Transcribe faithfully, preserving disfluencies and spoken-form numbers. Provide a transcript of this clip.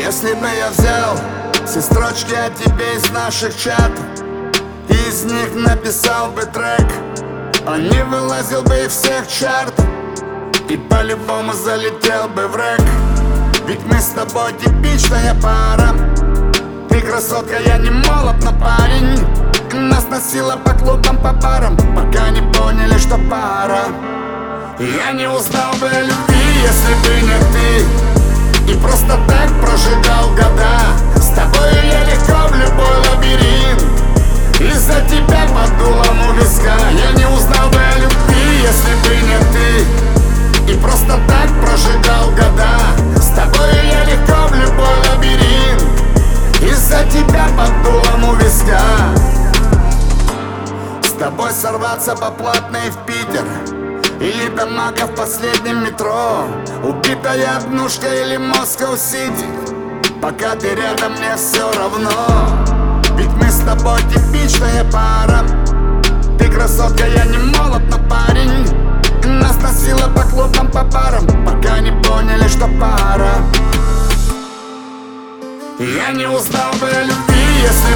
Если бы я взял все строчки о тебе из наших чатов, и из них написал бы трек, он не вылазил бы из всех чартов и по-любому залетел бы в рэк. Ведь мы с тобой типичная пара. Ты красотка, я не молод, но парень. Нас носило по клубам, по барам, пока не поняли, что пара. Я не узнал бы о любви, если бы не ты, и просто так прожигал года. С тобой я легко в любой лабиринт, из-за тебя под дулом у виска. Я не узнал бы о любви, если бы не ты, и просто так прожигал года. С тобой я легко в любой лабиринт, из-за тебя под дулом у виска. С тобой сорваться по платной в Питер, или до Мака в последнем метро, убитая однушка или Москва-Сити. Пока ты рядом, мне все равно. Ведь мы с тобой типичная пара. Ты красотка, я не молод, но парень. Нас носило по клубам, по барам, пока не поняли, что пара. Я не узнал бы о любви, если